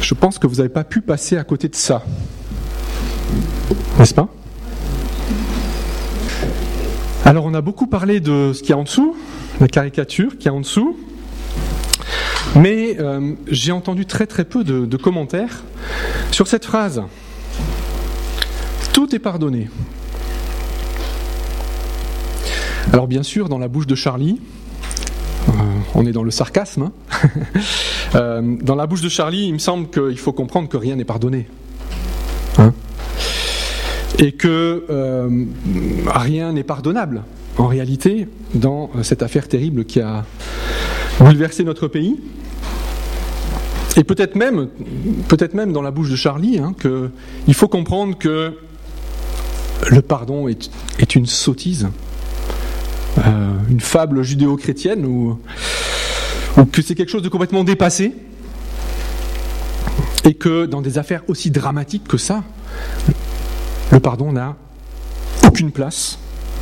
Je pense que vous n'avez pas pu passer à côté de ça. N'est-ce pas ? Alors on a beaucoup parlé de ce qu'il y a en dessous, la caricature qu'il y a en dessous, mais j'ai entendu très très peu de commentaires sur cette phrase. Tout est pardonné. Alors bien sûr, dans la bouche de Charlie, on est dans le sarcasme, hein. Dans la bouche de Charlie, il me semble qu'il faut comprendre que rien n'est pardonné. Hein ? Et que rien n'est pardonnable, en réalité, dans cette affaire terrible qui a bouleversé notre pays. Et peut-être même dans la bouche de Charlie, hein, qu'il faut comprendre que le pardon est une sottise, une fable judéo-chrétienne, ou que c'est quelque chose de complètement dépassé, et que dans des affaires aussi dramatiques que ça, le pardon n'a aucune place.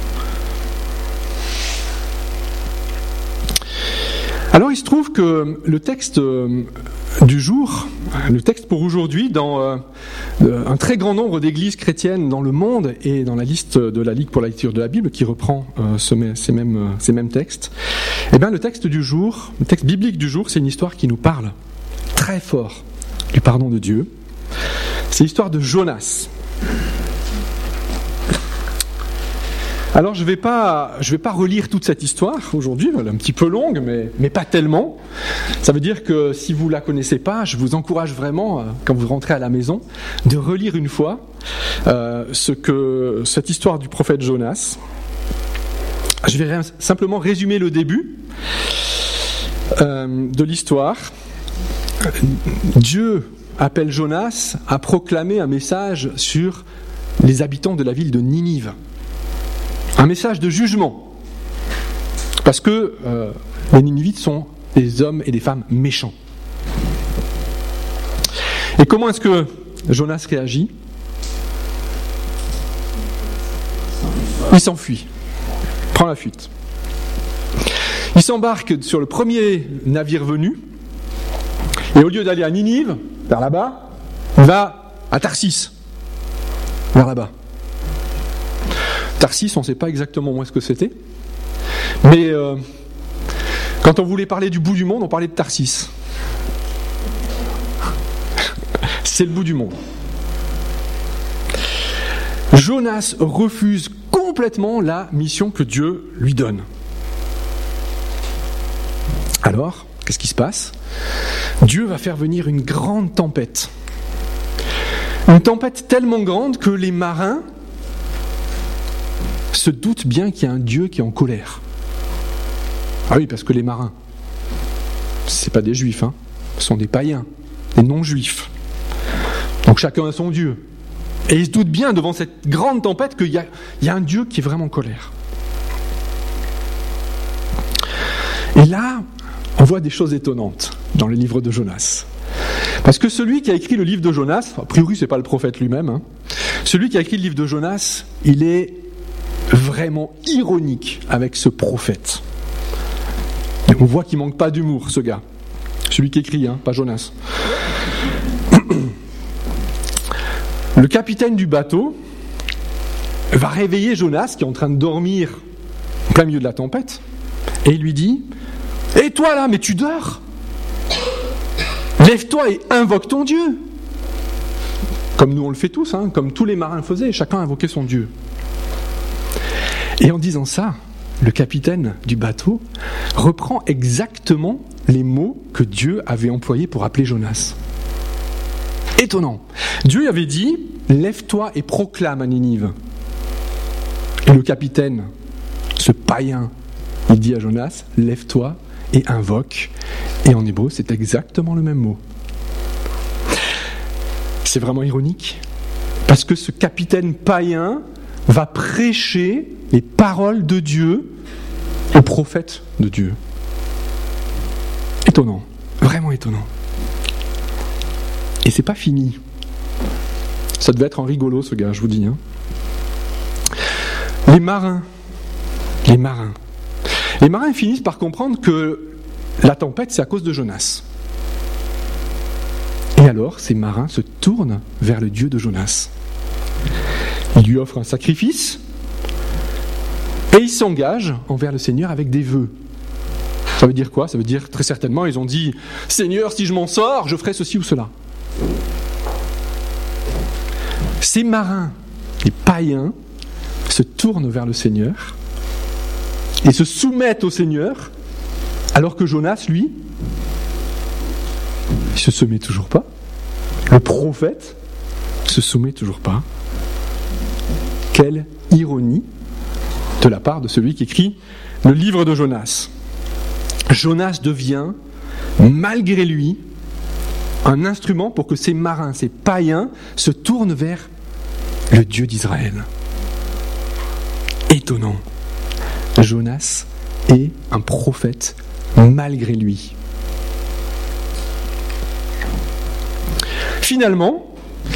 Alors il se trouve que le texte du jour, le texte pour aujourd'hui, dans un très grand nombre d'églises chrétiennes dans le monde et dans la liste de la Ligue pour la lecture de la Bible qui reprend ces mêmes textes, eh bien le texte du jour, le texte biblique du jour, c'est une histoire qui nous parle très fort du pardon de Dieu. C'est l'histoire de Jonas. Alors je vais pas relire toute cette histoire aujourd'hui, elle est un petit peu longue, mais pas tellement. Ça veut dire que si vous la connaissez pas, je vous encourage vraiment, quand vous rentrez à la maison, de relire une fois cette histoire du prophète Jonas. Je vais simplement résumer le début de l'histoire. Dieu appelle Jonas à proclamer un message sur les habitants de la ville de Ninive. Un message de jugement. Parce que les Ninivites sont des hommes et des femmes méchants. Et comment est-ce que Jonas réagit ? Il s'enfuit. Prend la fuite. Il s'embarque sur le premier navire venu. Et au lieu d'aller à Ninive, vers là-bas, il va à Tarsis. Vers là-bas. Tarsis, on ne sait pas exactement où est-ce que c'était. Mais quand on voulait parler du bout du monde, on parlait de Tarsis. C'est le bout du monde. Jonas refuse complètement la mission que Dieu lui donne. Alors, qu'est-ce qui se passe ? Dieu va faire venir une grande tempête. Une tempête tellement grande que les marins se doutent bien qu'il y a un Dieu qui est en colère. Ah oui, parce que les marins, c'est pas des juifs, hein, ce sont des païens, des non-juifs. Donc chacun a son Dieu. Et ils se doutent bien devant cette grande tempête qu'il y a un Dieu qui est vraiment en colère. Et là, on voit des choses étonnantes dans le livre de Jonas. Parce que celui qui a écrit le livre de Jonas, a priori c'est pas le prophète lui-même, hein, celui qui a écrit le livre de Jonas, il est vraiment ironique avec ce prophète. Et on voit qu'il manque pas d'humour, ce gars. Celui qui écrit, hein, pas Jonas. Le capitaine du bateau va réveiller Jonas, qui est en train de dormir en plein milieu de la tempête, et il lui dit « Et toi là, mais tu dors ? Lève-toi et invoque ton Dieu !» Comme nous on le fait tous, hein, comme tous les marins le faisaient, chacun invoquait son Dieu. Et en disant ça, le capitaine du bateau reprend exactement les mots que Dieu avait employés pour appeler Jonas. Étonnant. Dieu avait dit « Lève-toi et proclame à Ninive ». Et le capitaine, ce païen, il dit à Jonas « Lève-toi et invoque ». Et en hébreu, c'est exactement le même mot. C'est vraiment ironique, parce que ce capitaine païen va prêcher les paroles de Dieu au prophète de Dieu. Étonnant, vraiment étonnant. Et c'est pas fini. Ça devait être un rigolo, ce gars, je vous dis. Hein. Les marins finissent par comprendre que la tempête, c'est à cause de Jonas. Et alors ces marins se tournent vers le Dieu de Jonas. Ils lui offrent un sacrifice et ils s'engagent envers le Seigneur avec des vœux. Ça veut dire quoi ? Ça veut dire très certainement, ils ont dit « Seigneur, si je m'en sors, je ferai ceci ou cela ». Ces marins, les païens, se tournent vers le Seigneur et se soumettent au Seigneur, alors que Jonas, lui, il se soumet toujours pas. Le prophète se soumet toujours pas. Quelle ironie de la part de celui qui écrit le livre de Jonas. Jonas devient, malgré lui, un instrument pour que ces marins, ces païens, se tournent vers le Dieu d'Israël. Étonnant. Jonas est un prophète malgré lui. Finalement,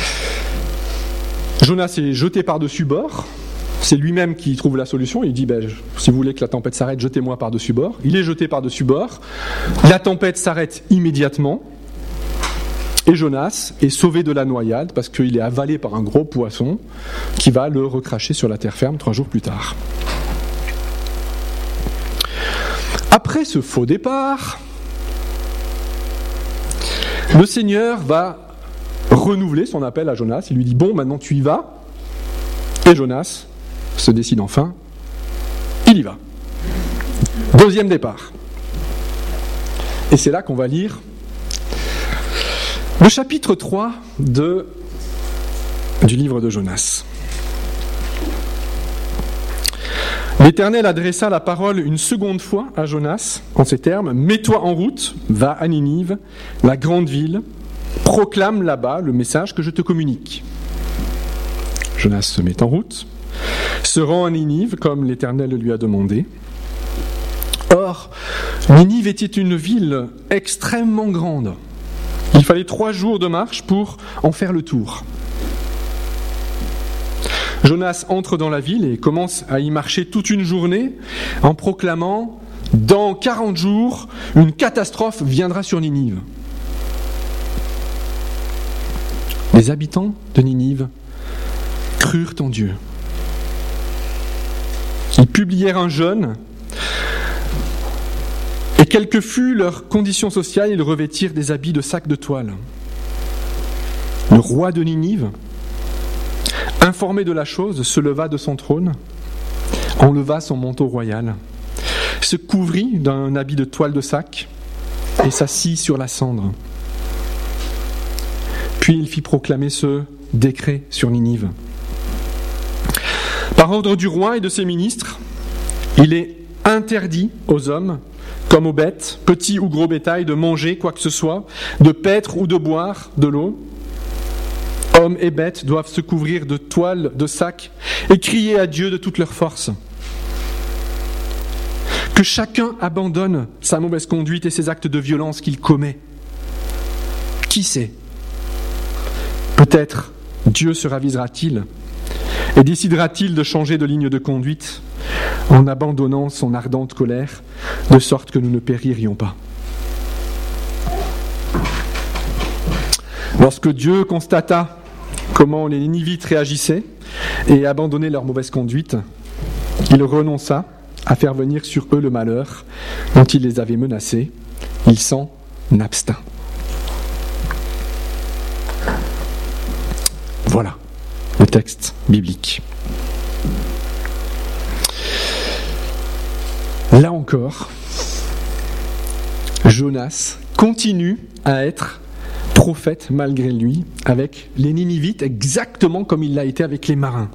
Jonas est jeté par-dessus bord. C'est lui-même qui trouve la solution. Il dit, si vous voulez que la tempête s'arrête, jetez-moi par-dessus bord. Il est jeté par-dessus bord. La tempête s'arrête immédiatement. Et Jonas est sauvé de la noyade parce qu'il est avalé par un gros poisson qui va le recracher sur la terre ferme 3 jours plus tard. Après ce faux départ, le Seigneur va renouveler son appel à Jonas. Il lui dit, bon, maintenant tu y vas. Et Jonas se décide enfin, il y va. Deuxième départ. Et c'est là qu'on va lire le chapitre 3 du livre de Jonas. L'Éternel adressa la parole une seconde fois à Jonas en ces termes, « Mets-toi en route, va à Ninive, la grande ville, proclame là-bas le message que je te communique. » Jonas se met en route, se rend à Ninive comme l'Éternel lui a demandé. Or, Ninive était une ville extrêmement grande. Il fallait 3 jours de marche pour en faire le tour. Jonas entre dans la ville et commence à y marcher toute une journée en proclamant « Dans 40 jours, une catastrophe viendra sur Ninive. » Les habitants de Ninive crurent en Dieu. Ils publièrent un jeûne et quelle que fût leur condition sociale, ils revêtirent des habits de sacs de toile. Le roi de Ninive, informé de la chose, se leva de son trône, enleva son manteau royal, se couvrit d'un habit de toile de sac et s'assit sur la cendre. Puis il fit proclamer ce décret sur Ninive. Par ordre du roi et de ses ministres, il est interdit aux hommes, comme aux bêtes, petits ou gros bétail, de manger quoi que ce soit, de paître ou de boire de l'eau. Hommes et bêtes doivent se couvrir de toiles, de sacs, et crier à Dieu de toute leur force. Que chacun abandonne sa mauvaise conduite et ses actes de violence qu'il commet. Qui sait ? Peut-être Dieu se ravisera-t-il et décidera-t-il de changer de ligne de conduite en abandonnant son ardente colère, de sorte que nous ne péririons pas. Lorsque Dieu constata comment les Ninivites réagissaient et abandonnaient leur mauvaise conduite, il renonça à faire venir sur eux le malheur dont il les avait menacés. Il s'en abstint. Voilà le texte biblique. Là encore, Jonas continue à être prophète malgré lui avec les Ninivites, exactement comme il l'a été avec les marins.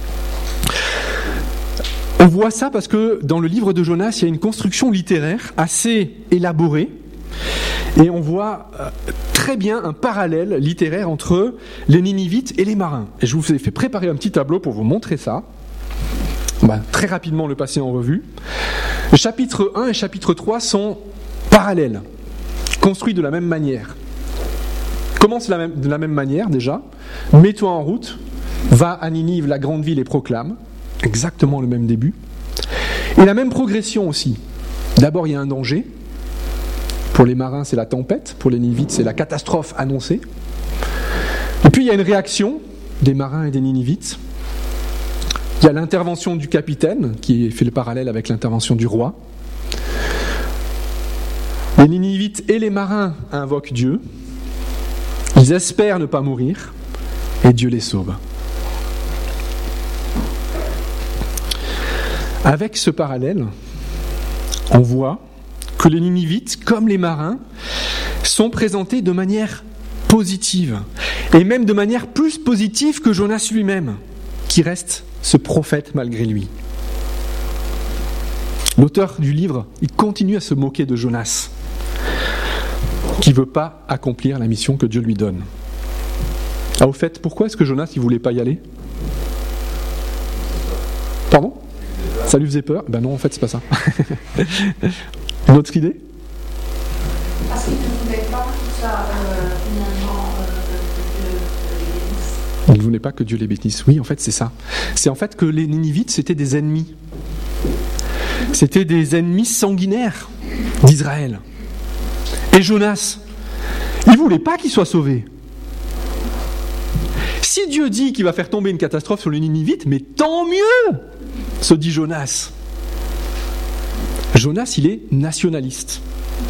On voit ça parce que dans le livre de Jonas, il y a une construction littéraire assez élaborée et on voit très bien un parallèle littéraire entre les Ninivites et les marins. Et je vous ai fait préparer un petit tableau pour vous montrer ça. On va très rapidement le passer en revue. Le chapitre 1 et chapitre 3 sont parallèles, construits de la même manière. Commence de la même manière déjà. Mets-toi en route, va à Ninive, la grande ville, et proclame. Exactement le même début. Et la même progression aussi. D'abord, il y a un danger. Pour les marins, c'est la tempête. Pour les Ninivites, c'est la catastrophe annoncée. Et puis il y a une réaction des marins et des Ninivites. Il y a l'intervention du capitaine, qui fait le parallèle avec l'intervention du roi. Les Ninivites et les marins invoquent Dieu. Ils espèrent ne pas mourir, et Dieu les sauve. Avec ce parallèle, on voit que les Ninivites, comme les marins, sont présentés de manière positive, et même de manière plus positive que Jonas lui-même, qui reste ce prophète malgré lui. L'auteur du livre, il continue à se moquer de Jonas, qui ne veut pas accomplir la mission que Dieu lui donne. Ah, au fait, pourquoi est-ce que Jonas ne voulait pas y aller ? Pardon ? Ça lui faisait peur ? Ben non, en fait, c'est pas ça. Une autre idée ? Parce qu'il ne voulait pas que ça, finalement, que Dieu les bénisse. Il ne voulait pas que Dieu les bénisse. Oui, en fait, c'est ça. C'est en fait que les Ninivites, c'était des ennemis. C'était des ennemis sanguinaires d'Israël. Et Jonas, il ne voulait pas qu'il soit sauvé. Si Dieu dit qu'il va faire tomber une catastrophe sur les Ninivites, mais tant mieux, se dit Jonas. Jonas, il est nationaliste.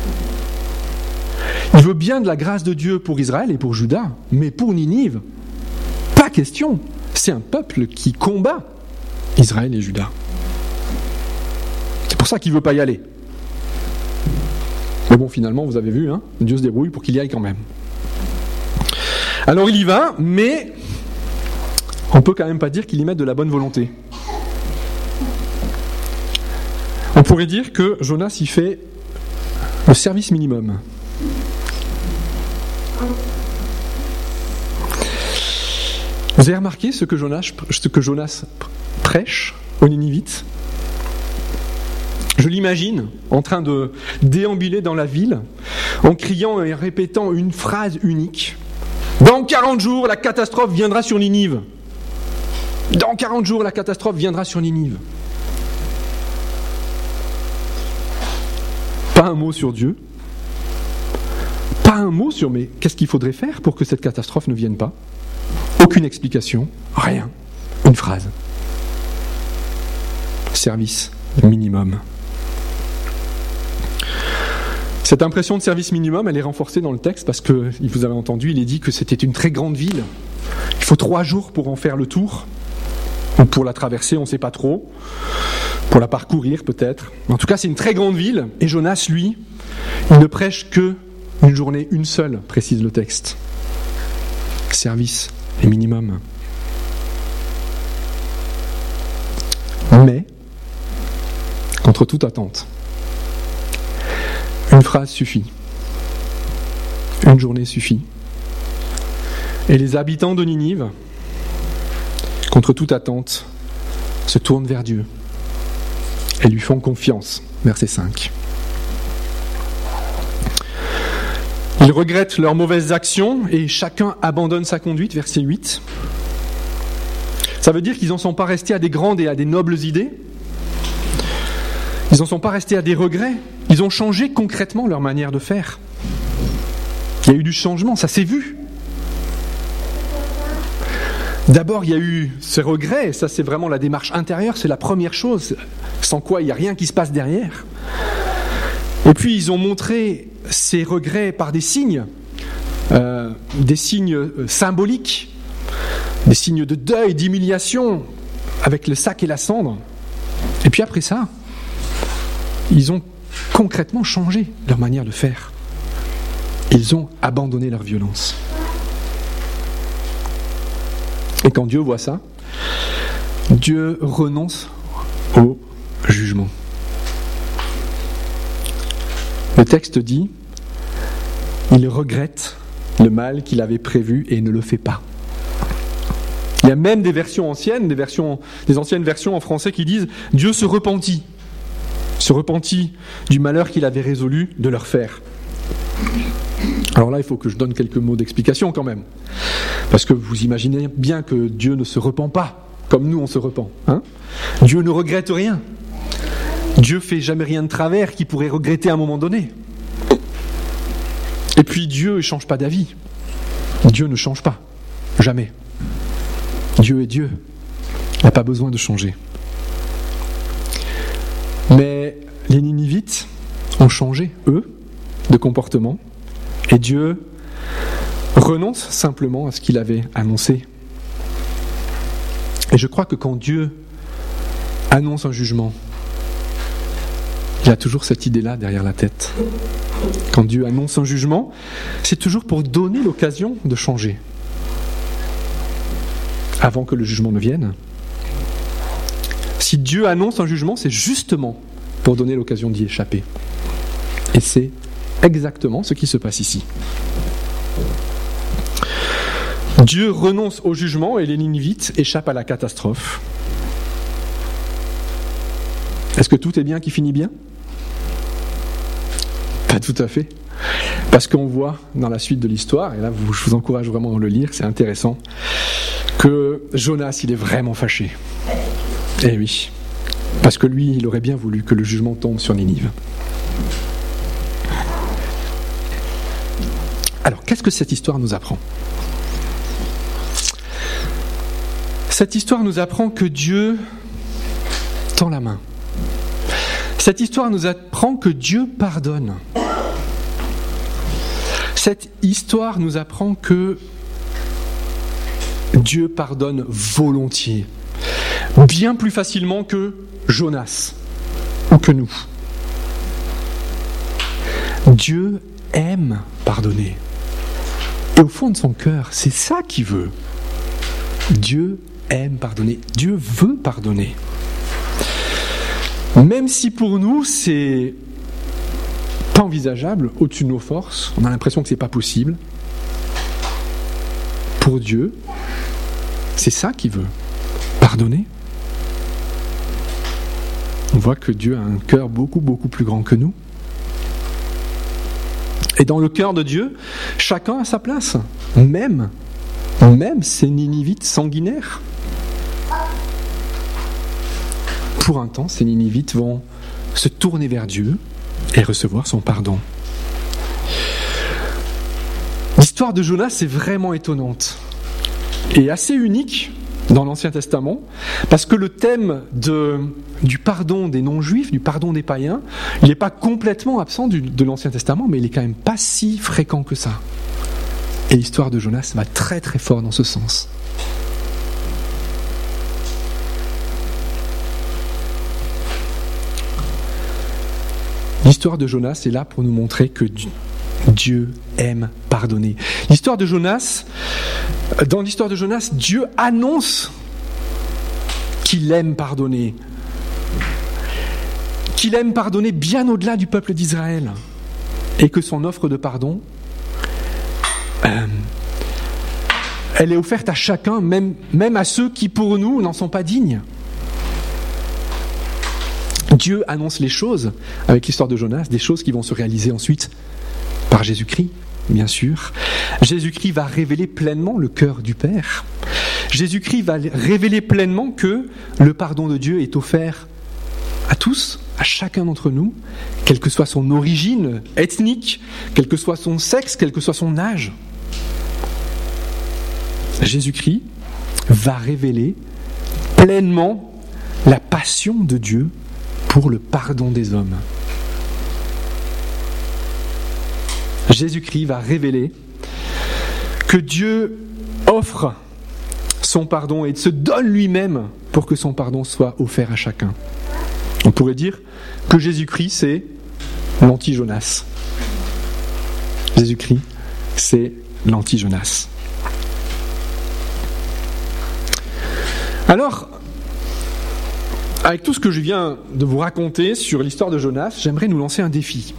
Il veut bien de la grâce de Dieu pour Israël et pour Juda, mais pour Ninive, pas question. C'est un peuple qui combat Israël et Juda. C'est pour ça qu'il ne veut pas y aller. Mais bon, finalement, vous avez vu, Dieu se débrouille pour qu'il y aille quand même. Alors il y va, mais on ne peut quand même pas dire qu'il y mette de la bonne volonté. On pourrait dire que Jonas y fait le service minimum. Vous avez remarqué ce que Jonas prêche aux Ninivites ? Je l'imagine en train de déambuler dans la ville, en criant et répétant une phrase unique. Dans 40 jours, la catastrophe viendra sur Ninive. Dans 40 jours, la catastrophe viendra sur Ninive. Pas un mot sur Dieu. Pas un mot sur mais qu'est-ce qu'il faudrait faire pour que cette catastrophe ne vienne pas ? Aucune explication, rien. Une phrase. Service minimum. Cette impression de service minimum, elle est renforcée dans le texte parce que, vous avez entendu, il est dit que c'était une très grande ville. Il faut 3 jours pour en faire le tour, ou pour la traverser, on ne sait pas trop, pour la parcourir peut-être. En tout cas, c'est une très grande ville, et Jonas, lui, il ne prêche que une journée, une seule, précise le texte. Service minimum. Mais, contre toute attente, une phrase suffit. Une journée suffit. Et les habitants de Ninive, contre toute attente, se tournent vers Dieu et lui font confiance. Verset 5. Ils regrettent leurs mauvaises actions et chacun abandonne sa conduite. Verset 8. Ça veut dire qu'ils n'en sont pas restés à des grandes et à des nobles idées. Ils n'en sont pas restés à des regrets. Ils ont changé concrètement leur manière de faire. Il y a eu du changement, ça s'est vu. D'abord, il y a eu ces regrets, ça c'est vraiment la démarche intérieure, c'est la première chose, sans quoi il n'y a rien qui se passe derrière. Et puis ils ont montré ces regrets par des signes symboliques, des signes de deuil, d'humiliation, avec le sac et la cendre. Et puis après ça, ils ont concrètement changé leur manière de faire. Ils ont abandonné leur violence. Et quand Dieu voit ça, Dieu renonce au jugement. Le texte dit, il regrette le mal qu'il avait prévu et ne le fait pas. Il y a même des versions anciennes, des anciennes versions en français qui disent « Dieu se repentit du malheur qu'il avait résolu de leur faire. » Alors là, il faut que je donne quelques mots d'explication quand même. Parce que vous imaginez bien que Dieu ne se repent pas, comme nous on se repent. Dieu ne regrette rien. Dieu fait jamais rien de travers qu'il pourrait regretter à un moment donné. Et puis Dieu ne change pas d'avis. Dieu ne change pas. Jamais. Dieu est Dieu. Il n'a pas besoin de changer. Mais les Ninivites ont changé, eux, de comportement. Et Dieu renonce simplement à ce qu'il avait annoncé. Et je crois que quand Dieu annonce un jugement, il y a toujours cette idée-là derrière la tête. Quand Dieu annonce un jugement, c'est toujours pour donner l'occasion de changer. Avant que le jugement ne vienne. Si Dieu annonce un jugement, c'est justement pour donner l'occasion d'y échapper. Et c'est exactement ce qui se passe ici. Dieu renonce au jugement et les Ninivites échappent à la catastrophe. Est-ce que tout est bien qui finit bien ? Pas tout à fait. Parce qu'on voit dans la suite de l'histoire, et là je vous encourage vraiment à le lire, c'est intéressant, que Jonas, il est vraiment fâché. Eh oui. Parce que lui, il aurait bien voulu que le jugement tombe sur Ninive. Alors, qu'est-ce que cette histoire nous apprend ? Cette histoire nous apprend que Dieu tend la main. Cette histoire nous apprend que Dieu pardonne. Cette histoire nous apprend que Dieu pardonne volontiers, bien plus facilement que Jonas ou que nous. Dieu aime pardonner. Et au fond de son cœur, c'est ça qu'il veut. Dieu aime pardonner. Dieu veut pardonner. Même si pour nous, c'est pas envisageable, au-dessus de nos forces, on a l'impression que c'est pas possible. Pour Dieu, c'est ça qu'il veut. Pardonner. On voit que Dieu a un cœur beaucoup, beaucoup plus grand que nous. Et dans le cœur de Dieu, chacun a sa place. Même ces Ninivites sanguinaires. Pour un temps, ces Ninivites vont se tourner vers Dieu et recevoir son pardon. L'histoire de Jonas est vraiment étonnante et assez unique dans l'Ancien Testament, parce que le thème du pardon des non-juifs, du pardon des païens, il n'est pas complètement absent de l'Ancien Testament, mais il n'est quand même pas si fréquent que ça. Et l'histoire de Jonas va très très fort dans ce sens. L'histoire de Jonas est là pour nous montrer que Dieu aime pardonner. L'histoire de Jonas, dans l'histoire de Jonas, Dieu annonce qu'il aime pardonner. Qu'il aime pardonner bien au-delà du peuple d'Israël. Et que son offre de pardon, elle est offerte à chacun, même à ceux qui pour nous n'en sont pas dignes. Dieu annonce les choses, avec l'histoire de Jonas, des choses qui vont se réaliser ensuite par Jésus-Christ, bien sûr. Jésus-Christ va révéler pleinement le cœur du Père. Jésus-Christ va révéler pleinement que le pardon de Dieu est offert à tous, à chacun d'entre nous, quelle que soit son origine ethnique, quel que soit son sexe, quel que soit son âge. Jésus-Christ va révéler pleinement la passion de Dieu pour le pardon des hommes. Jésus-Christ va révéler que Dieu offre son pardon et se donne lui-même pour que son pardon soit offert à chacun. On pourrait dire que Jésus-Christ, c'est l'anti-Jonas. Jésus-Christ, c'est l'anti-Jonas. Alors, avec tout ce que je viens de vous raconter sur l'histoire de Jonas, j'aimerais nous lancer un défi.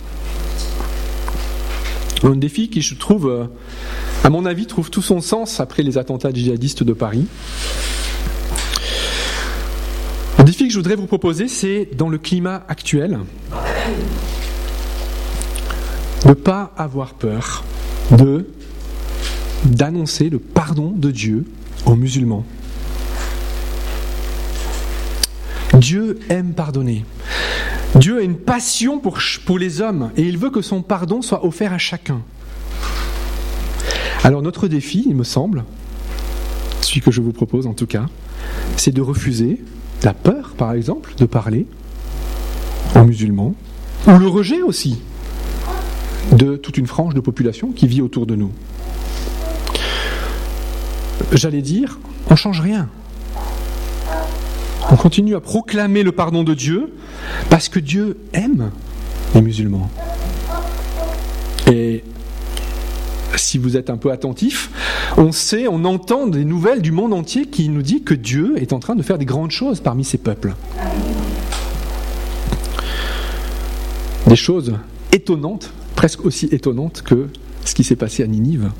Un défi qui, je trouve, à mon avis, trouve tout son sens après les attentats djihadistes de Paris. Le défi que je voudrais vous proposer, c'est, dans le climat actuel, de ne pas avoir peur d'annoncer le pardon de Dieu aux musulmans. Dieu aime pardonner. Dieu a une passion pour les hommes et il veut que son pardon soit offert à chacun. Alors notre défi, il me semble, celui que je vous propose en tout cas, c'est de refuser la peur, par exemple, de parler aux musulmans, ou le rejet aussi de toute une frange de population qui vit autour de nous. J'allais dire, on ne change rien. On continue à proclamer le pardon de Dieu parce que Dieu aime les musulmans. Et si vous êtes un peu attentif, on entend des nouvelles du monde entier qui nous dit que Dieu est en train de faire des grandes choses parmi ses peuples. Des choses étonnantes, presque aussi étonnantes que ce qui s'est passé à Ninive.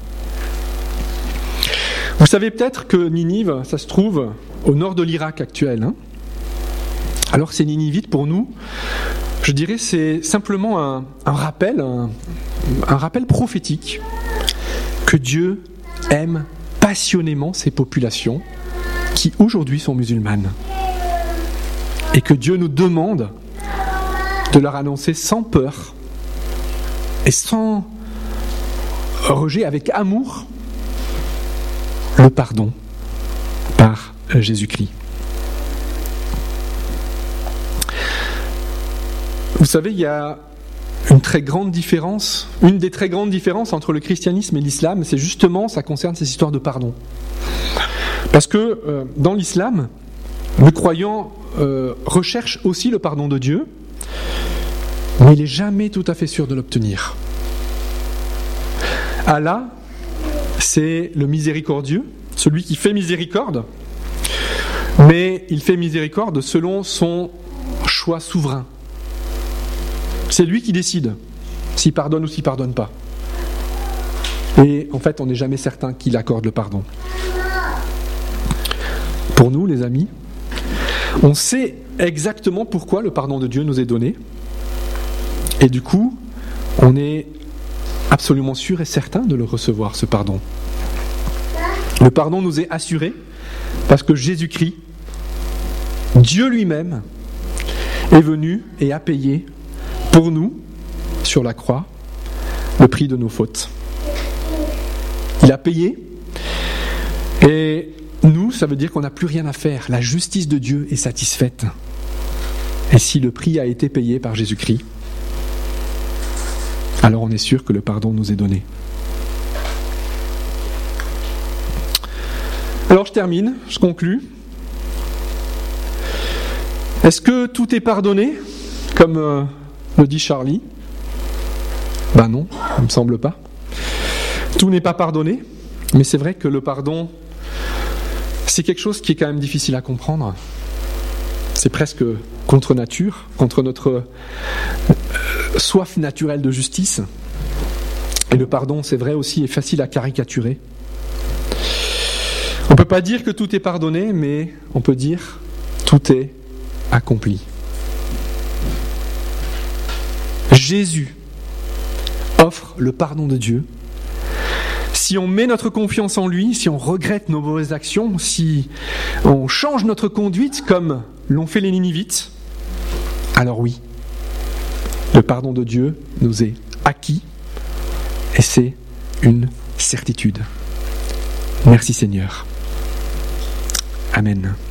Vous savez peut-être que Ninive, ça se trouve au nord de l'Irak actuel. Alors ces Ninivites, pour nous, je dirais c'est simplement un rappel prophétique que Dieu aime passionnément ces populations qui aujourd'hui sont musulmanes. Et que Dieu nous demande de leur annoncer sans peur et sans rejet, avec amour, le pardon par Jésus-Christ. Vous savez, il y a une des très grandes différences entre le christianisme et l'islam, c'est justement, ça concerne ces histoires de pardon. Parce que dans l'islam, le croyant recherche aussi le pardon de Dieu, mais il n'est jamais tout à fait sûr de l'obtenir. Allah, c'est le miséricordieux, celui qui fait miséricorde, mais il fait miséricorde selon son choix souverain. C'est lui qui décide s'il pardonne ou s'il ne pardonne pas. Et en fait, on n'est jamais certain qu'il accorde le pardon. Pour nous, les amis, on sait exactement pourquoi le pardon de Dieu nous est donné. Et du coup, on est absolument sûr et certain de le recevoir, ce pardon. Le pardon nous est assuré parce que Jésus-Christ, Dieu lui-même, est venu et a payé pour nous, sur la croix, le prix de nos fautes. Il a payé, et nous, ça veut dire qu'on n'a plus rien à faire. La justice de Dieu est satisfaite. Et si le prix a été payé par Jésus-Christ, alors on est sûr que le pardon nous est donné. Alors je termine, je conclus. Est-ce que tout est pardonné, comme le dit Charlie ? Ben non, il ne me semble pas. Tout n'est pas pardonné, mais c'est vrai que le pardon, c'est quelque chose qui est quand même difficile à comprendre. C'est presque contre nature, contre notre soif naturelle de justice. Et le pardon, c'est vrai aussi, est facile à caricaturer. On ne peut pas dire que tout est pardonné, mais on peut dire tout est accompli. Jésus offre le pardon de Dieu. Si on met notre confiance en lui, si on regrette nos mauvaises actions, si on change notre conduite comme l'ont fait les Ninivites, alors oui, le pardon de Dieu nous est acquis et c'est une certitude. Merci Seigneur. Amen.